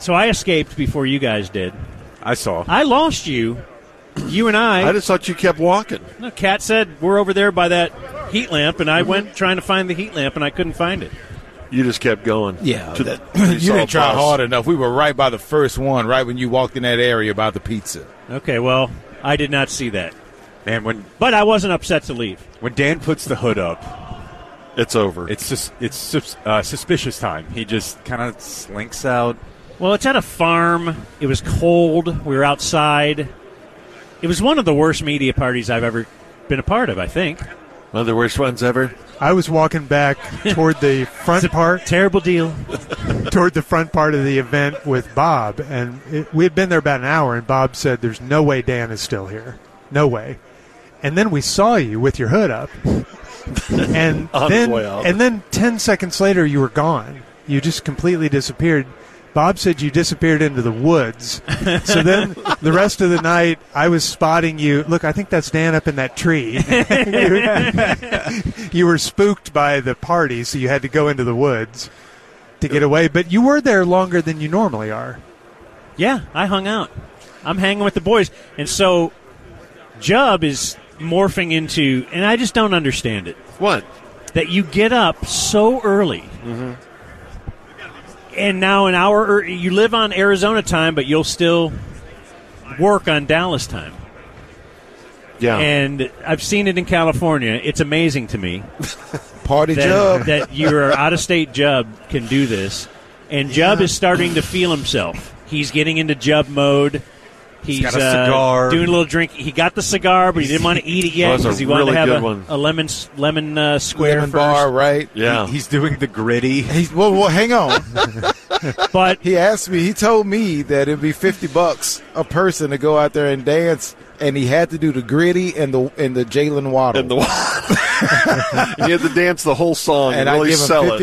So I escaped before you guys did. I saw. I lost you. You and I just thought you kept walking. No, Kat said we're over there by that heat lamp, and I went trying to find the heat lamp, and I couldn't find it. You just kept going. Yeah. You didn't try hard enough. We were right by the first one, right when you walked in that area by the pizza. Okay, well, I did not see that. Man, but I wasn't upset to leave. When Dan puts the hood up, it's over. It's suspicious time. He just kind of slinks out. Well, it's at a farm. It was cold. We were outside. It was one of the worst media parties I've ever been a part of, I think. One of the worst ones ever? I was walking back toward the front part. Terrible deal. Toward the front part of the event with Bob, and we had been there about an hour, and Bob said, "There's no way Dan is still here. No way." And then we saw you with your hood up. And then 10 seconds later, you were gone. You just completely disappeared. Bob said you disappeared into the woods. So then the rest of the night, I was spotting you. Look, I think that's Dan up in that tree. You were spooked by the party, so you had to go into the woods to get away. But you were there longer than you normally are. Yeah, I hung out. I'm hanging with the boys. And so Jubb is morphing into, and I just don't understand it. What? That you get up so early. Mm-hmm. And now an hour, you live on Arizona time, but you'll still work on Dallas time. Yeah. And I've seen it in California. It's amazing to me. Party Jubb. That your out-of-state Jubb can do this. And Jubb is starting to feel himself. He's getting into Jubb mode. He's got a cigar. Doing a little drink. He got the cigar, but he didn't want to eat it yet because he wanted to have a lemon square lemon first. bar, right? Yeah. He's doing the gritty. Well, hang on. But he asked me. He told me that it'd be $50 a person to go out there and dance, and he had to do the gritty and the Jalen Waddle. And you had to dance the whole song and really I give him sell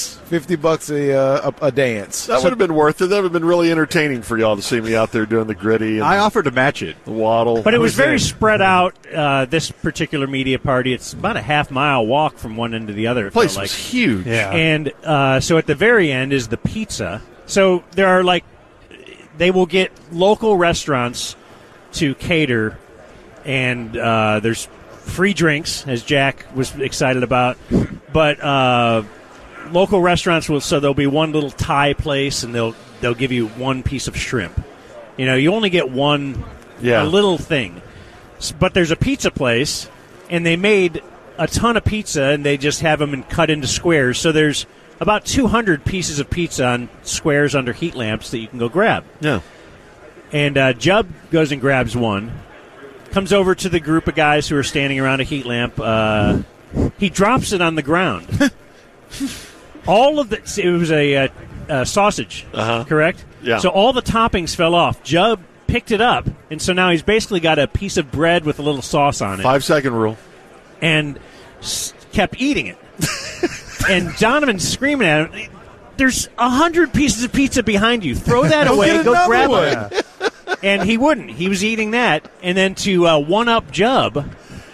$50 a dance. That would have been worth it. That would have been really entertaining for y'all to see me out there doing the gritty. And I offered to match it. The waddle. But it was very spread out, this particular media party. It's about a half-mile walk from one end to the other. The place was huge. Yeah. And so at the very end is the pizza. So there are they will get local restaurants to cater, and there's free drinks, as Jack was excited about. But local restaurants so there'll be one little Thai place, and they'll give you one piece of shrimp. You know, you only get one a little thing. But there's a pizza place, and they made a ton of pizza, and they just have them cut into squares. So there's about 200 pieces of pizza on squares under heat lamps that you can go grab. Yeah. And Jubb goes and grabs one, comes over to the group of guys who are standing around a heat lamp. He drops it on the ground. All of it was a sausage, correct? Yeah. So all the toppings fell off. Jubb picked it up, and so now he's basically got a piece of bread with a little sauce on it. 5-second rule. And kept eating it. And Donovan's screaming at him, "There's 100 pieces of pizza behind you. Throw that away. Go grab it." And he wouldn't. He was eating that. And then to one-up Jubb,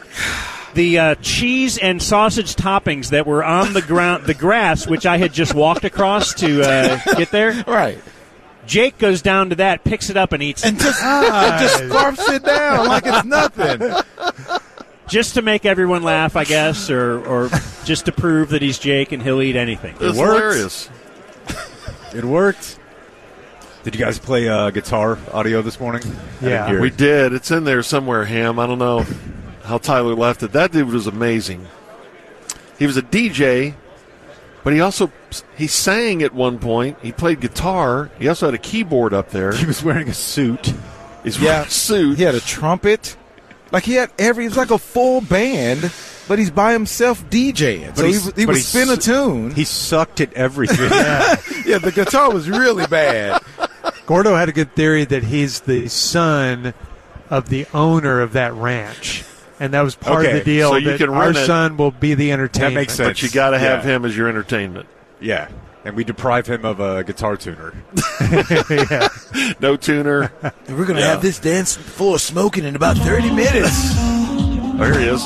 the cheese and sausage toppings that were on the ground, the grass, which I had just walked across to get there. Right. Jake goes down to that, picks it up, and eats and just scarfs it down like it's nothing. Just to make everyone laugh, I guess, or just to prove that he's Jake and he'll eat anything. It's hilarious. It worked. Did you guys play guitar audio this morning? Yeah. We did. It's in there somewhere, Ham. I don't know how Tyler left it. That dude was amazing. He was a DJ, but he sang at one point. He played guitar. He also had a keyboard up there. He was wearing a suit. He's wearing a suit. He had a trumpet. Like it's like a full band, but he's by himself DJing. So he would spin a tune. He sucked at everything. Yeah, the guitar was really bad. Gordo had a good theory that he's the son of the owner of that ranch. And that was part of the deal. So you can our son will be the entertainment. That makes sense. But you got to have him as your entertainment. Yeah. And we deprive him of a guitar tuner. Yeah. No tuner. We're going to have this dance floor smoking in about 30 minutes. Oh, here he is.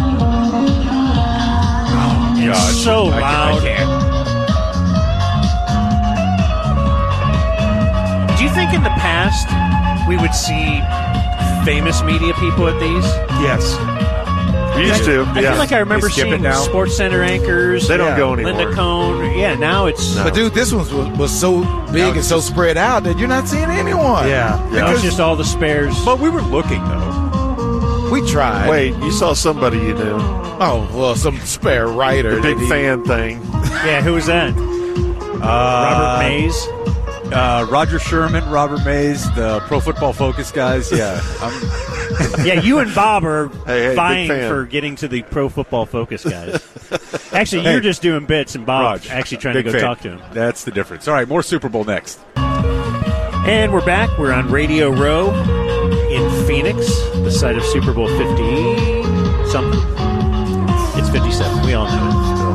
Oh, God. So loud. I can't. think in the past we would see famous media people at these? Yes. We used to. I feel like I remember They skip it seeing now. Sports Center anchors. They don't go anymore. Linda Cohn. Yeah, now it's But dude, this one was so big and so spread out that you're not seeing anyone. Yeah. now it's Because just all the spares. But we were looking, though. we tried. Wait, you saw somebody you knew. Oh, well, some spare writer. The big that he- fan thing. Yeah, who was that? Robert Mays. Roger Sherman, Robert Mays, the Pro Football Focus guys. Yeah. Yeah, you and Bob are Hey, vying big fan. for getting to the Pro Football Focus guys. Actually, you're just doing bits, and Bob's actually trying to big go fan. talk to him. That's the difference. All right, more Super Bowl next. And we're back. We're on Radio Row in Phoenix, the site of Super Bowl 50-something. It's 57. We all know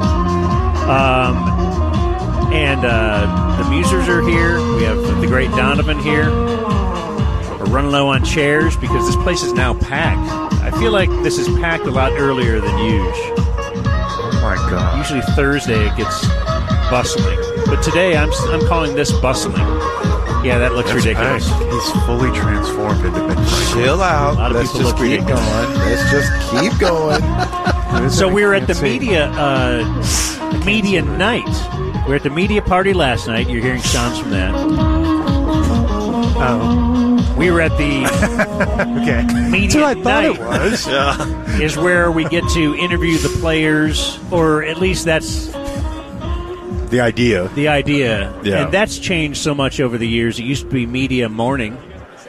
it. And the Musers are here. We have the great Donovan here. We're running low on chairs because this place is now packed. I feel like this is packed a lot earlier than usual. Oh, my God. Usually Thursday it gets bustling. But today I'm calling this bustling. Yeah, that looks ridiculous. He's fully transformed into Ben Franklin. Chill out. A lot of Let's people just look keep ridiculous. going. Let's just keep going. So we were at the Can't see. media night. We were at the media party last night. You're hearing sounds from that. Oh, We were at the okay. media That's what I thought night. it was. Yeah. Is where we get to interview the players, or at least that's The idea. the idea. Yeah. And that's changed so much over the years. It used to be media morning.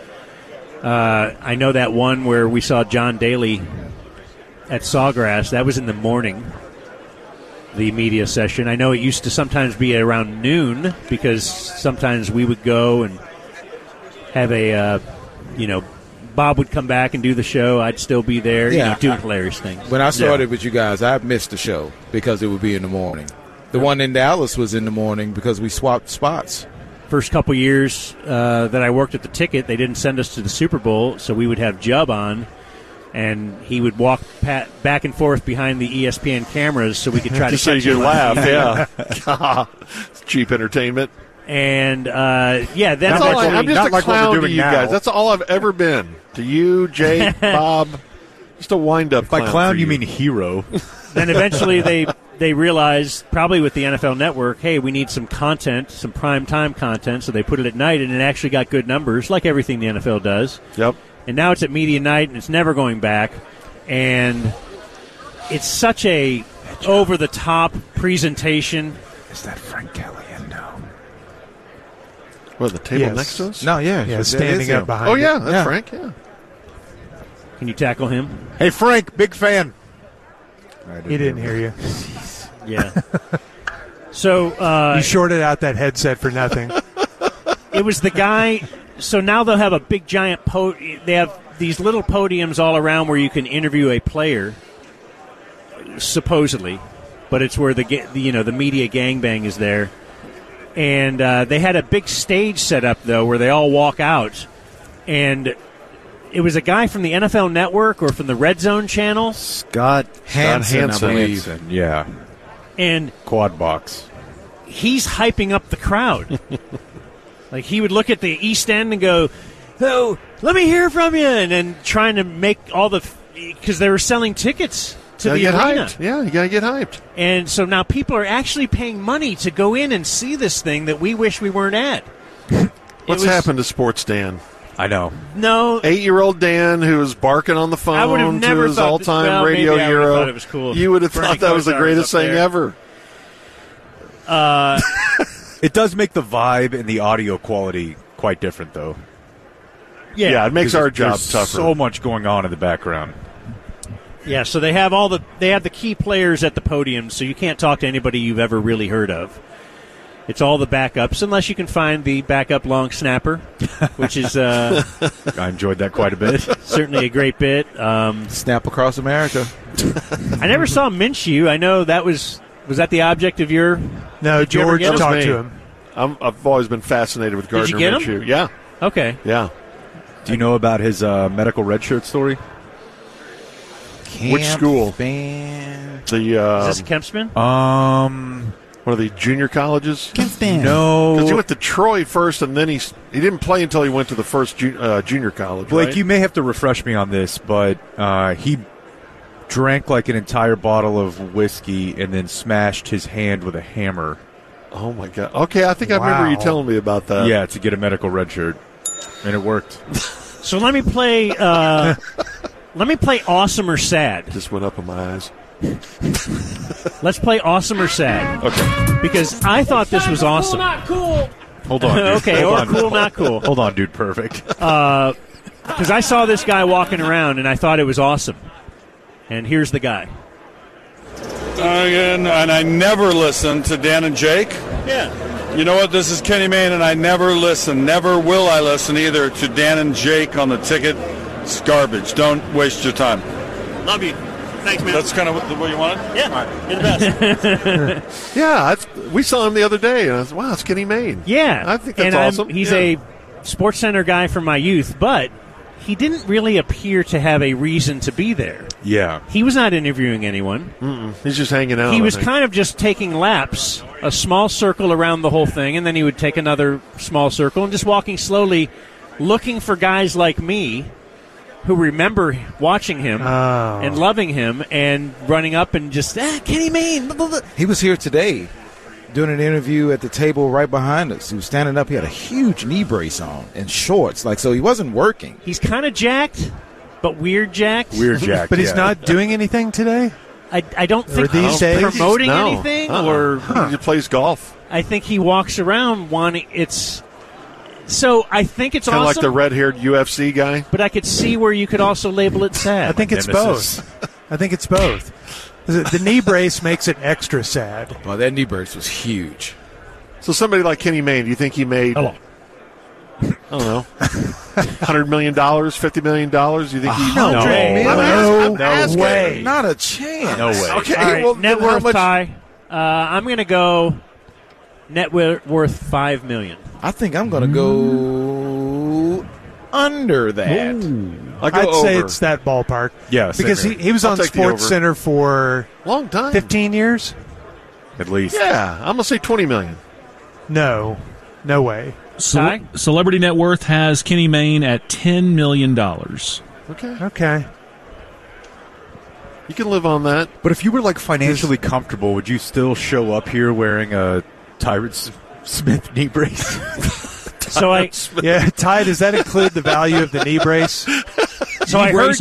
I know that one where we saw John Daly at Sawgrass. That was in the morning, the media session. I know it used to sometimes be around noon because sometimes we would go and have a, Bob would come back and do the show. I'd still be there, Yeah, doing hilarious things. When I started with you guys, I missed the show because it would be in the morning. The one in Dallas was in the morning because we swapped spots. First couple years that I worked at the Ticket, they didn't send us to the Super Bowl, so we would have Jubb on, and he would walk back and forth behind the ESPN cameras so we could try to Just so you catch could him. laugh, yeah. It's cheap entertainment. And, then That's all eventually, I'm just not a like what we're clown to doing you now. guys. That's all I've ever been. To you, Jake, Bob. Just a wind-up By clown. clown, for you mean hero. then eventually they realized, probably with the NFL Network, hey, we need some content, some prime time content, so they put it at night, and it actually got good numbers, like everything the NFL does. Yep. And now it's at media night, and it's never going back. And it's such a over-the-top presentation. Is that Frank Caliendo? What, the table Yes. next to us? No, yeah. Yeah, that standing is up him. behind Oh, yeah, it. that's Yeah. Frank, yeah. Can you tackle him? Hey, Frank, big fan. He didn't hear you. Yeah. So You shorted out that headset for nothing. it was the guy. So now they'll have a big giant they have these little podiums all around where you can interview a player, supposedly, but it's where the media gangbang is there. And they had a big stage set up though where they all walk out, and it was a guy from the NFL Network or from the Red Zone channel, Scott Hansen, I believe. Hansen, yeah. and Quad box. he's hyping up the crowd. Like he would look at the East End and go, "Oh, let me hear from you," and then trying to make all because they were selling tickets to Gotta the get arena. hyped. Yeah, you got to get hyped. And so now people are actually paying money to go in and see this thing that we wish we weren't at. What's happened to Sports Dan? I know. No, 8-year-old Dan who was barking on the phone I would have to never his thought all-time well, radio maybe I would have hero. thought it was cool. You would have Bernie thought that was the Kosar greatest up thing there. ever. It does make the vibe and the audio quality quite different, though. Yeah, it makes our job There's tougher. so much going on in the background. Yeah, so they have the key players at the podium, so you can't talk to anybody you've ever really heard of. It's all the backups, unless you can find the backup long snapper, which is I enjoyed that quite a bit. certainly a great bit. Snap across America. I never saw Minshew. I know that was that the object of your... No, Did you ever George get him? talked Me. to him. I've always been fascinated with Did you Gardner get him? Minshew. Yeah, Okay. yeah. Do you know about his medical redshirt story? Which school? Band. The Is this Kempsman? Well, One of the junior colleges? No. Because he went to Troy first, and then he didn't play until he went to the first junior college, Blake, right? you may have to refresh me on this, but he drank like an entire bottle of whiskey and then smashed his hand with a hammer. Oh, my God. Okay, I think I remember you telling me about that. Yeah, to get a medical red shirt. And it worked. So let me play. Let me play awesome or sad. Just went up in my eyes. Let's play awesome or sad. Okay. Because I thought this was awesome. Not cool. Hold on, dude. Okay, Hold or on. cool, not cool. Hold on, dude. Perfect. Because I saw this guy walking around and I thought it was awesome. And here's the guy. And I never listen to Dan and Jake. Yeah. You know what? This is Kenny Mayne, and I never listen. Never will I listen either to Dan and Jake on the ticket. It's garbage. Don't waste your time. Love you. Thanks, man. That's kind of what you wanted? Yeah, you're the best. Yeah, we saw him the other day, and I was, wow, it's Kenny Mayne. Yeah. I think that's and awesome. He's Yeah. a Sports Center guy from my youth, but he didn't really appear to have a reason to be there. Yeah. He was not interviewing anyone. He's just hanging out. He I was think. kind of just taking laps, a small circle around the whole thing, and then he would take another small circle and just walking slowly, looking for guys like me who remember watching him and loving him and running up and just, Kenny Mayne. Blah, blah, blah. He was here today doing an interview at the table right behind us. He was standing up. He had a huge knee brace on and shorts. So he wasn't working. He's kind of jacked, but weird jacked. Weird Jack. But he's yeah. not doing anything today? I don't think these he's days? promoting No. anything. Or he plays golf. I think he walks around wanting it's. So I think it's Kind of awesome, like the red-haired UFC guy. but I could see where you could also label it sad. I think it's Nemesis. both. I think it's both. The knee brace makes it extra sad. Well, that knee brace was huge. So somebody like Kenny Mayne, do you think he made, Hello. I don't know, $100 million, $50 million? Do you think he... No. I'm asking. way. Not a chance. No way. Okay, All right, well, net then how worth much- tie. I'm going to go net worth $5 million. I think I'm going to go under that. I go I'd over. say it's that ballpark. Yeah, same Because here. he was I'll on take the Sports over. Center for Long time. 15 years? At least. Yeah, I'm going to say $20 million. No. No way. Ty? Celebrity Net Worth has Kenny Mayne at $10 million. Okay. Okay. You can live on that. But if you were like financially comfortable, would you still show up here wearing a Tyrant Smith knee brace? So I Yeah, Ty, does that include the value of the knee brace? so I heard Brace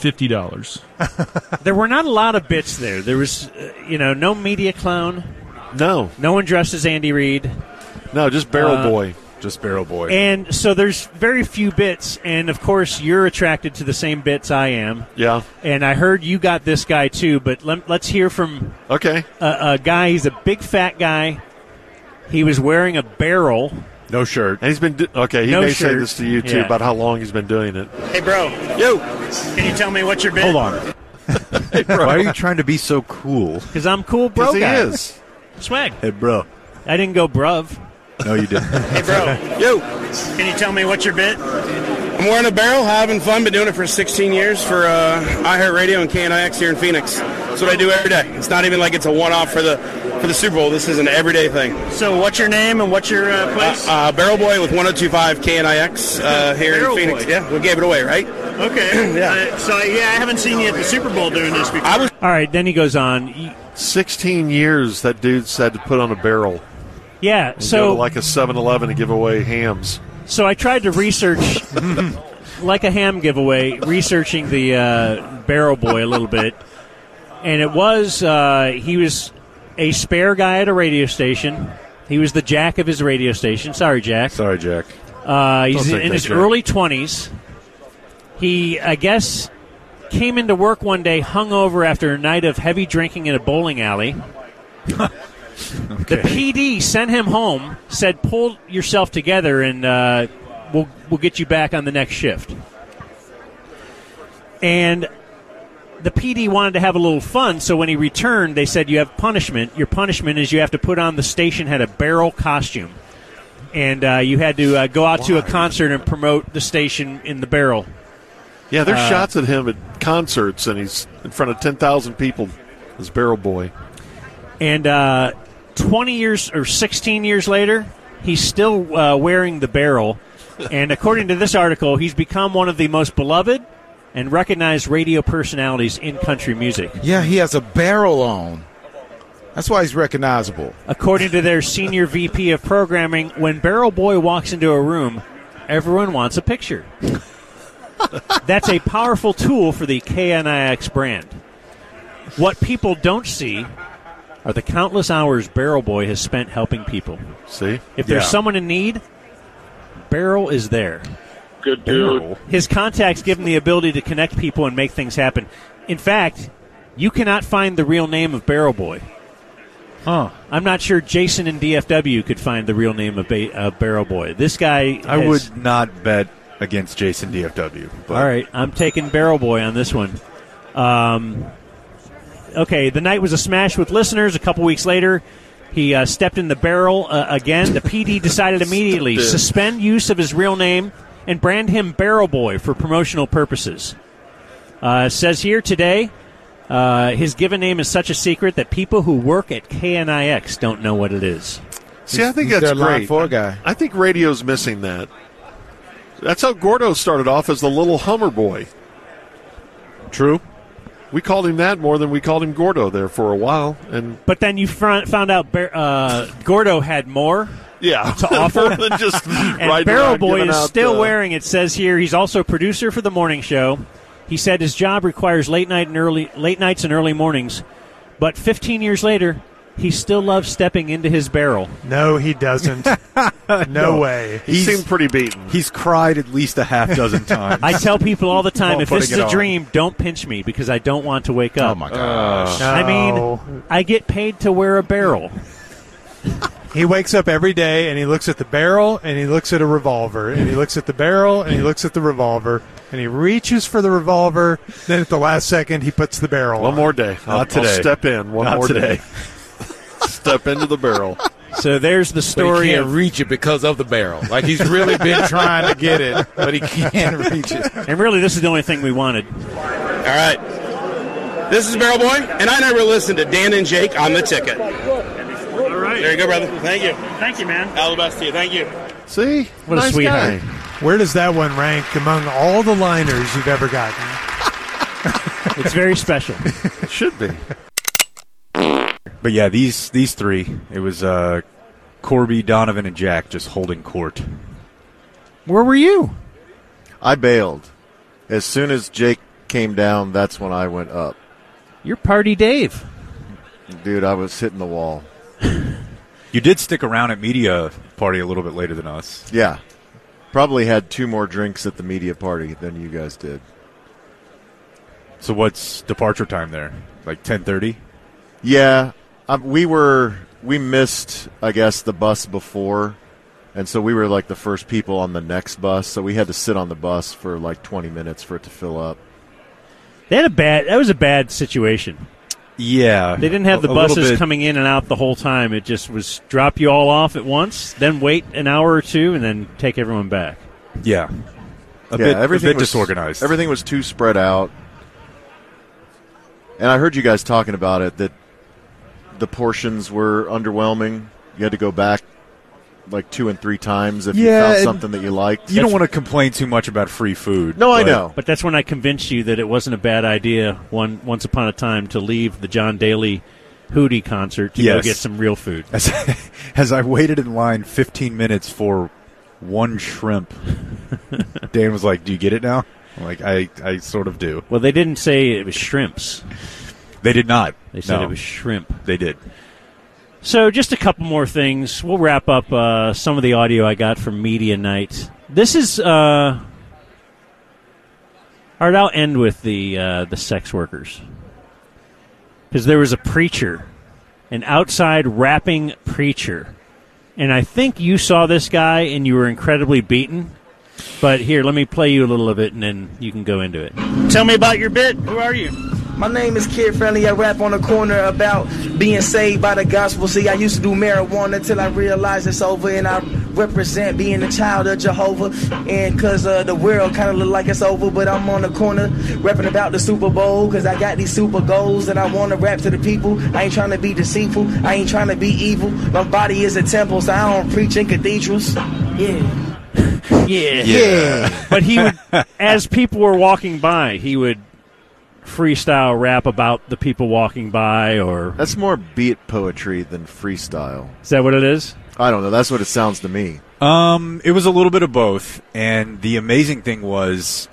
$150. there were not a lot of bits there. There was, no media clown. No, No one dressed as Andy Reid. no, just Barrel Boy. Just Barrel Boy. And so there's very few bits, and of course you're attracted to the same bits I am. Yeah. And I heard you got this guy too, but let's hear from Okay. a guy. He's a big fat guy. He was wearing a barrel. no shirt. And he's been he No may say shirt. this to you too Yeah. about how long he's been doing it. Hey, bro. Yo, Can you tell me what your bid? Hold on. Why are you trying to be so cool? Because I'm cool, bro. because he guy. is. Swag. Hey, bro. I didn't go bruv. No, you didn't. Hey, bro. Yo, Can you tell me what your bid? I'm wearing a barrel, having fun. Been doing it for 16 years for iHeartRadio and KNIX here in Phoenix. That's what I do every day. It's not even like it's a one-off for the Super Bowl. This is an everyday thing. So what's your name and what's your place? Barrel Boy with 102.5 KNIX here Barrel in Phoenix. Boy. Yeah, we gave it away, right? Okay. Yeah. I haven't seen you at the Super Bowl doing this before. I was All right, then he goes on. 16 years that dude said to put on a barrel. Yeah, Go to so like a 7-Eleven and give away hams. so I tried to research, like a ham giveaway, researching the Barrel Boy a little bit, and it was he was a spare guy at a radio station. He was the Jack of his radio station. Sorry, Jack. Sorry, Jack. He's take in that, his Jack. early 20s. He, I guess, came into work one day hungover after a night of heavy drinking in a bowling alley. The PD sent him home, said, pull yourself together and we'll get you back on the next shift. And the PD wanted to have a little fun, so when he returned, they said, you have punishment. Your punishment is you have to put on the station had a barrel costume. And you had to go out to a concert and promote the station in the barrel. Yeah, there's shots at him at concerts, and he's in front of 10,000 people as Barrel Boy. And 20 years or 16 years later, he's still wearing the barrel. And according to this article, he's become one of the most beloved and recognized radio personalities in country music. Yeah, he has a barrel on. That's why he's recognizable. According to their senior VP of programming, when Barrel Boy walks into a room, everyone wants a picture. That's a powerful tool for the KNIX brand. What people don't see are the countless hours Barrel Boy has spent helping people. See? If there's someone in need, Barrel is there. Good dude. His contacts give him the ability to connect people and make things happen. In fact, you cannot find the real name of Barrel Boy. Huh. I'm not sure Jason in DFW could find the real name of Barrel Boy. This guy I would not bet against Jason DFW. But. All right, I'm taking Barrel Boy on this one. Okay, the night was a smash with listeners. A couple weeks later, he stepped in the barrel again. The PD decided immediately suspend use of his real name and brand him Barrel Boy for promotional purposes. Says here today, his given name is such a secret that people who work at KNIX don't know what it is. See, I think He's that's their line great. 4 guy. I think radio's missing that. That's how Gordo started off, as the little Hummer boy. True. We called him that more than we called him Gordo there for a while. But then you found out Gordo had more to offer. More than just and Barrel Boy is still wearing, it says here, he's also a producer for the morning show. He said his job requires late nights and early mornings. But 15 years later, he still loves stepping into his barrel. No, he doesn't. No way. He seemed pretty beaten. He's cried at least a half dozen times. I tell people all the time, While if this is putting a it dream, don't pinch me because I don't want to wake up. Oh, my gosh. I mean, I get paid to wear a barrel. He wakes up every day and he looks at the barrel and he looks at a revolver and he looks at the barrel and he looks at the revolver and he reaches for the revolver. Then at the last second, he puts the barrel One on. more day. Not today. I'll step in. One Not more today. day. Step into the barrel. So there's the But he story can't of... reach it because of the barrel. Like he's really been trying to get it, but he can't reach it. And really, this is the only thing we wanted. All right. This is Barrel Boy, and I never listened to Dan and Jake on the ticket. All right. There you go, brother. Thank you. Thank you, man. All the best to you. Thank you. See? What a Nice sweetheart. guy. Where does that one rank among all the liners you've ever gotten? It's very special. It should be. But yeah, these three, it was Corby, Donovan, and Jack just holding court. Where were you? I bailed. As soon as Jake came down, that's when I went up. You're Party Dave. Dude, I was hitting the wall. You did stick around at media party a little bit later than us. Yeah. Probably had 2 more drinks at the media party than you guys did. So what's departure time there? Like 10:30? Yeah. We missed, I guess, the bus before, and so we were like the first people on the next bus, so we had to sit on the bus for like 20 minutes for it to fill up. That was a bad situation. Yeah. They didn't have the a little buses bit. coming in and out the whole time. It just was drop you all off at once, then wait an hour or two, and then take everyone back. Yeah. A Yeah, bit was disorganized. Everything was too spread out. And I heard you guys talking about it, that the portions were underwhelming. You had to go back like 2 and 3 times if you Yeah, found and something that you liked. You don't want to complain too much about free food. No, I know. But that's when I convinced you that it wasn't a bad idea once upon a time to leave the John Daly Hootie concert to go Yes. get some real food. As I waited in line 15 minutes for one shrimp, Dan was like, "Do you get it now?" I'm like, I sort of do. Well, they didn't say it was shrimps. They did not. They said No. it was shrimp. They did. So just a couple more things. We'll wrap up some of the audio I got from Media Night. This is... All right, I'll end with the sex workers. Because there was a preacher, an outside rapping preacher. And I think you saw this guy and you were incredibly beaten. But here, let me play you a little of it and then you can go into it. Tell me about your bit. Who are you? My name is Kid Friendly. I rap on the corner about being saved by the gospel. See, I used to do marijuana till I realized it's over, and I represent being a child of Jehovah. And cause the world kind of look like it's over, but I'm on the corner rapping about the Super Bowl, cause I got these super goals and I want to rap to the people. I ain't trying to be deceitful, I ain't trying to be evil. My body is a temple, so I don't preach in cathedrals. Yeah. But he would, as people were walking by, he would freestyle rap about the people walking by, or That's more beat poetry than freestyle. is that what it is? I don't know. That's what it sounds to me. It was a little bit of both, and the amazing thing was,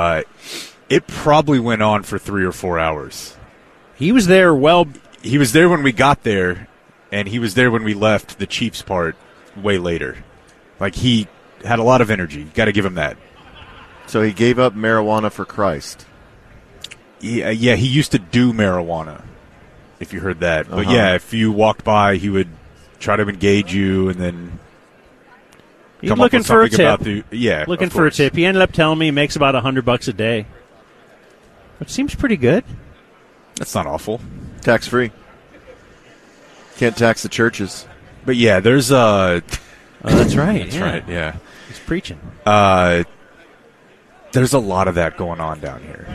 it probably went on for 3 or 4 hours. He was there. He was there when we got there, and he was there when we left the Chiefs part way later. Like, he had a lot of energy. Got to give him that. So he gave up marijuana for Christ. Yeah, he used to do marijuana, if you heard that. But Uh-huh. yeah, if you walked by, he would try to engage you and then He's come looking up with for a something tip. about the Looking of for a course. tip. He ended up telling me he makes about $100 a day, which seems pretty good. That's not awful. Tax free. Can't tax the churches. But yeah, there's Oh, that's right. that's right. Yeah, He's preaching. there's a lot of that going on down here.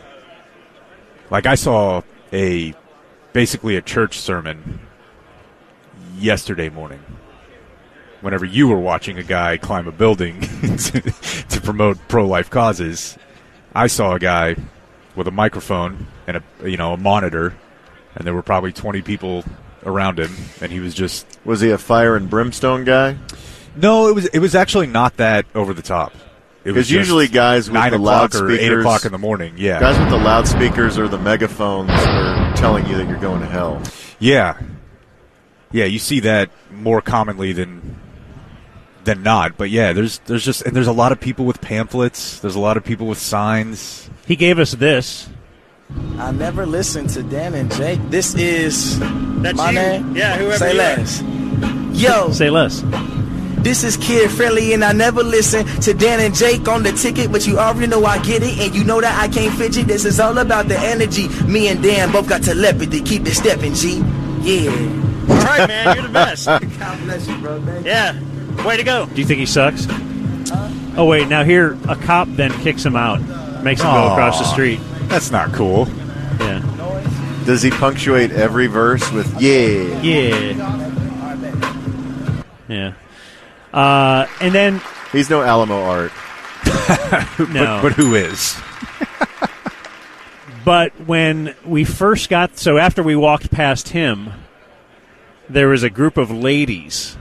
Like, I saw basically a church sermon yesterday morning. Whenever you were watching a guy climb a building to promote pro-life causes, I saw a guy with a microphone and a monitor, and there were probably 20 people around him, and he was just... Was he a fire and brimstone guy? No, it was actually not that over the top. It was Because usually guys with 9 the o'clock or loudspeakers, 8 o'clock in the morning. Yeah, guys with the loudspeakers or the megaphones are telling you that you're going to hell. yeah. You see that more commonly than not. But yeah, there's a lot of people with pamphlets. There's a lot of people with signs. He gave us this. I never listened to Dan and Jake. This is That's my you. name. Yeah, whoever Say you are. less. Yo, Say less. this is Kid Friendly, and I never listen to Dan and Jake on the ticket, but you already know I get it, and you know that I can't fidget. This is all about the energy. Me and Dan both got telepathy. Keep it stepping, G. Yeah. All right, man, you're the best. God bless you, bro. Thank you. Yeah, way to go. Do you think he sucks? Oh, wait. Now here, a cop then kicks him out. Makes him go Aw. across the street. That's not cool. Yeah. Does he punctuate every verse with yeah? Yeah. And then... He's no Alamo Art. No. But who is? But when we first got... So after we walked past him, there was a group of ladies.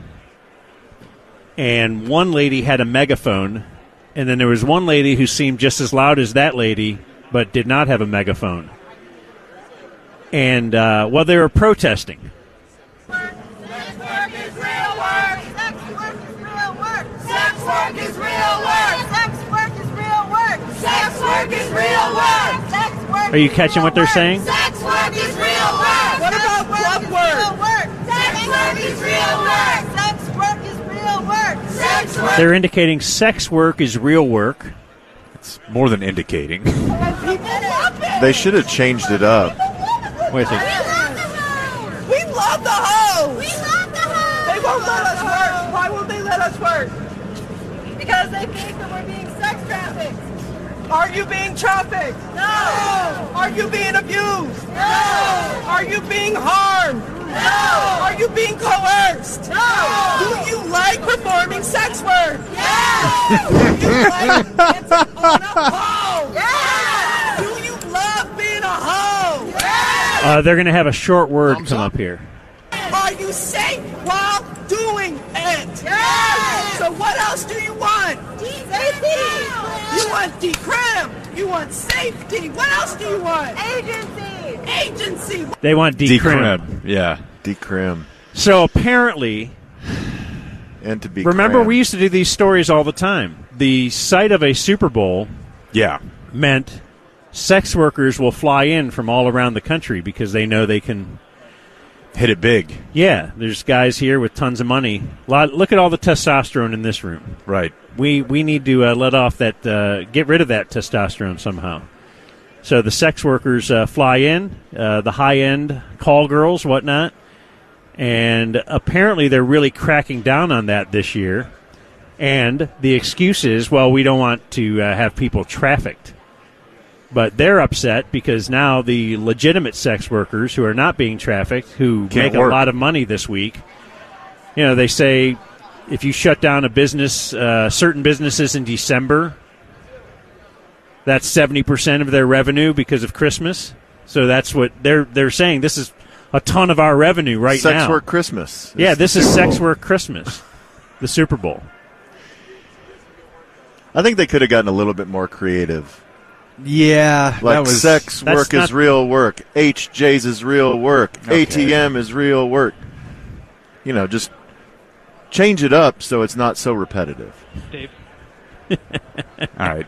And one lady had a megaphone. And then there was one lady who seemed just as loud as that lady, but did not have a megaphone. And, well, they were protesting. Sex work is real work. Sex work is real work. Sex work is real work. Sex work is real work. Sex work is real work. Sex work. Are you catching what they're saying? Sex work is real work. What about club work? Sex work is real work. Sex work is real work. Sex work. They're indicating sex work is real work. It's more than indicating. They should have changed it up. Wait a second. We love the hoes. We love the hoes. They won't let us work. Why won't they let us work? Because they think that we're being sex trafficked. Are you being trafficked? No. Are you being abused? No. Are you being harmed? No. Are you being coerced? No. Do you like performing sex work? Yes. Do you like dancing on a pole? Yes. Do you love being a hoe? Yes. They're going to have a short word come up here. Are you safe while doing it? Yes. So what else do you want? Safety. You want decrim. You want safety. What else do you want? Agency. They want decrim. Yeah. Decrim. So apparently, And to be remember, crammed. we used to do these stories all the time. The site of a Super Bowl Yeah. meant sex workers will fly in from all around the country because they know they can. Hit it big. Yeah, there's guys here with tons of money. Look at all the testosterone in this room. Right. We need to let off that, get rid of that testosterone somehow. So the sex workers fly in, the high-end call girls, whatnot, And apparently they're really cracking down on that this year. And the excuse is, well, we don't want to have people trafficked. But they're upset because now the legitimate sex workers who are not being trafficked, who make a lot of money this week, they say if you shut down a business, certain businesses in December, that's 70% of their revenue because of Christmas. So that's what they're saying. This is a ton of our revenue now. Sex work Christmas. Yeah, this is sex work Christmas, the Super Bowl. I think they could have gotten a little bit more creative. Yeah. Like sex work is real work. HJ's is real work. Okay. ATM is real work. Just change it up so it's not so repetitive. Dave. All right.